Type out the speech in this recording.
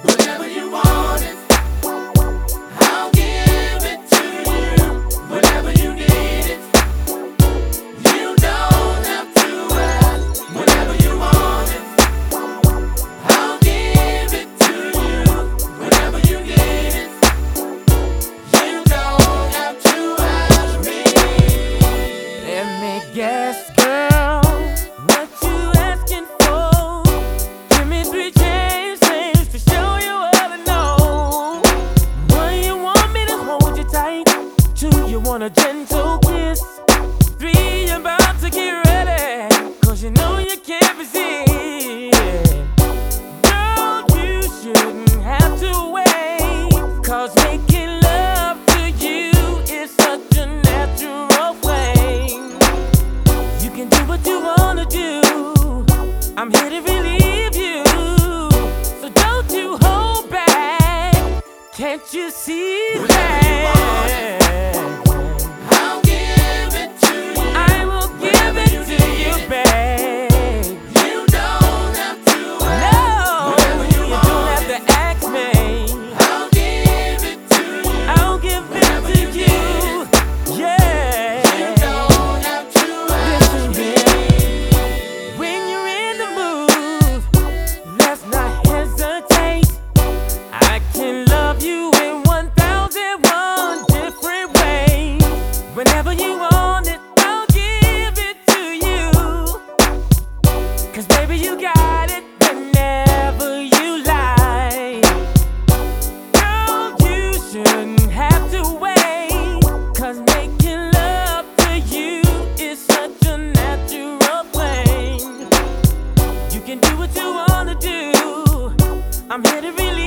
Whenever you want it, I'll give it to you. Whenever you need it, you don't have to ask. Whenever you want it, I'll give it to you. Whenever you need it, you don't have to ask me. Let me guess, girl, what you asking for? Give me three chances to show you what I know. One, you want me to hold you tight. Two, you want a gentle kiss. Three, you're about to get ready, 'cause you know you can't resist. Girl, you shouldn't have to wait, 'cause making love to you is such a natural thing. You can do what you wanna do. I'm here to relieve you, so don't you hold back. Can't you see Whenever you want that? I'll give it to you. I will give it to you, babe. You don't have to ask. No, Whenever you you don't want have to ask me. I'll give it to you. I'll give it Whenever to you you. You Yeah. don't have to Listen ask me. here. When you're in the mood, let's not hesitate. I can love you in 1,001 different ways. Whenever you want it, I'll give it to you. 'Cause baby, you got it whenever you like. Girl, you shouldn't have to wait, 'cause making love to you is such a natural thing. You can do what you wanna do. I'm here to really